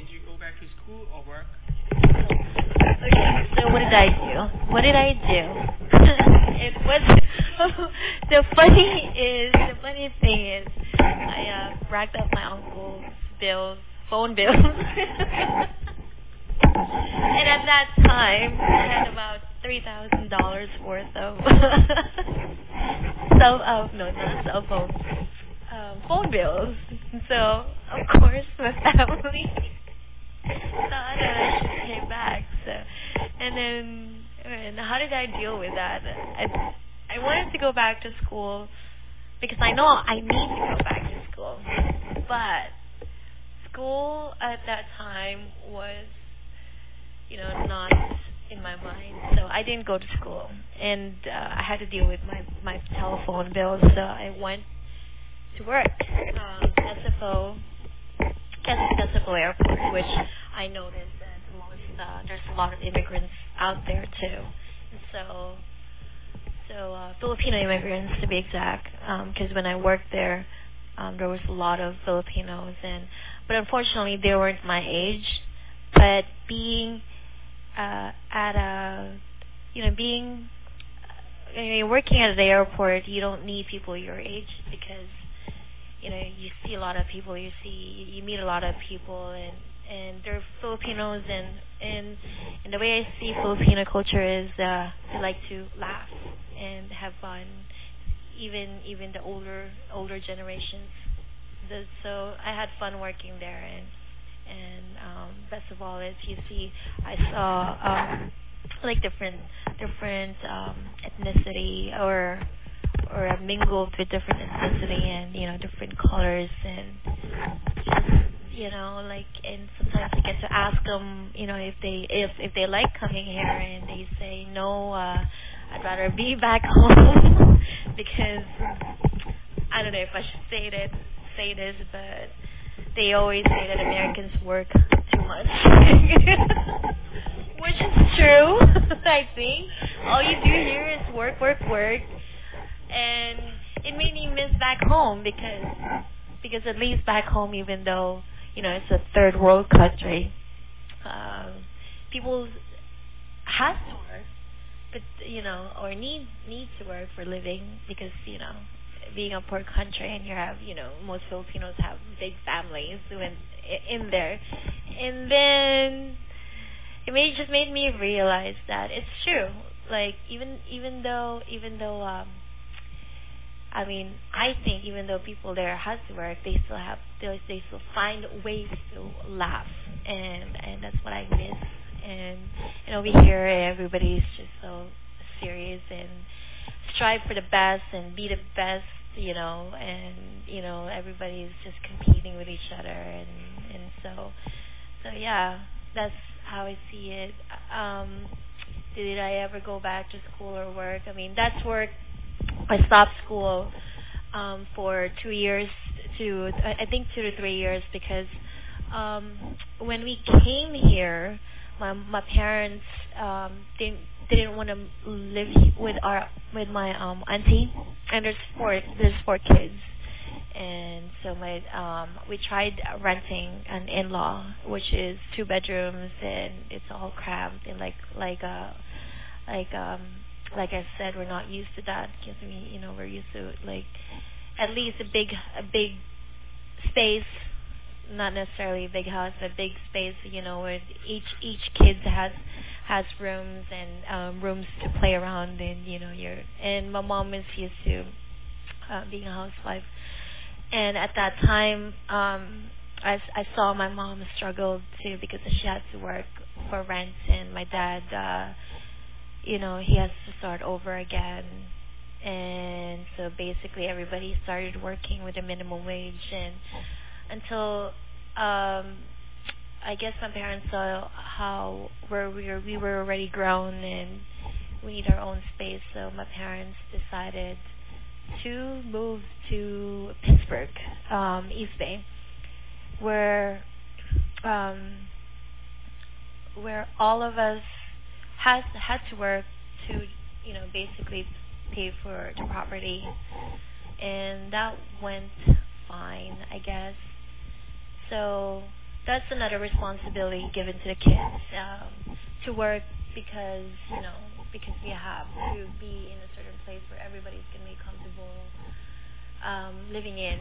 did you go back to school or work? Okay, so what did I do? What did I do? It was the funny thing is, I racked up my uncle's bills, phone bills, and at that time I had about $3,000 worth of phone bills. So of course my family thought that I should pay back. So, and how did I deal with that? I wanted to go back to school because I know I need to go back to school, but school at that time was, not in my mind. So I didn't go to school, and I had to deal with my telephone bills. So I went to work, SFO Airport, which I noticed that there's a lot of immigrants out there too. So Filipino immigrants to be exact, because when I worked there, there was a lot of Filipinos, but unfortunately they weren't my age. But being working at the airport, you don't need people your age because you see a lot of people, you meet a lot of people, and they're Filipinos, and the way I see Filipino culture is they like to laugh and have fun, even the older generations. So I had fun working there, and best of all is I saw like different ethnicity, or I mingled with different ethnicity and different colors, and and sometimes I get to ask them if they like coming here, and they say no, I'd rather be back home because I don't know if I should say this, but they always say that Americans work too much. Which is true. I think all you do here is work, and it made me miss back home because at least back home, even though it's a third world country, people has to work, but or need to work for living because being a poor country, and you have most Filipinos have big families in there, and then it just made me realize that it's true. Like even though I think even though people there has to work, they still find ways to laugh, and that's what I miss. And over here everybody's just so serious and strive for the best and be the best, and everybody's just competing with each other, and so yeah, that's how I see it. Did I ever go back to school or work? That's work. I stopped school for 2 years I think 2 to 3 years because when we came here, my parents didn't want to live with my auntie, and there's four kids, and so we tried renting an in-law, which is 2 bedrooms, and it's all cramped, and like I said, we're not used to that because we're used to at least a big space, not necessarily a big house, but a big space, where each kid has rooms and rooms to play around, and my mom is used to being a housewife, and at that time I saw my mom struggle too because she had to work for rent, and my dad he has to start over again, and so basically everybody started working with a minimum wage, and until I guess my parents saw how we were already grown and we need our own space, so my parents decided to move to Pittsburgh, East Bay, where all of us had to work to basically pay for the property, and that went fine, I guess. So that's another responsibility given to the kids, to work because because we have to be in a certain place where everybody's gonna be comfortable living in,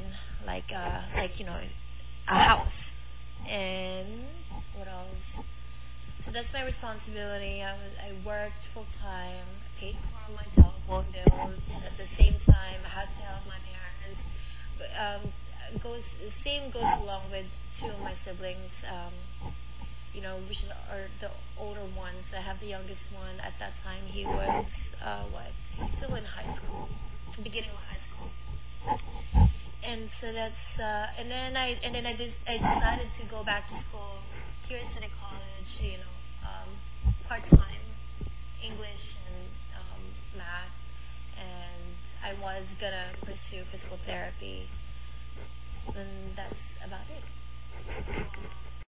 a house. And what else? So that's my responsibility. I worked full time, paid for my telephone bills. At the same time, I had to help my parents. But the same goes along with two of my siblings. Which are the older ones. I have the youngest one. At that time, he was still in high school, beginning of high school. And so that's I decided to go back to school here at City College. Part time English and math, and I was gonna pursue physical therapy, and that's about it.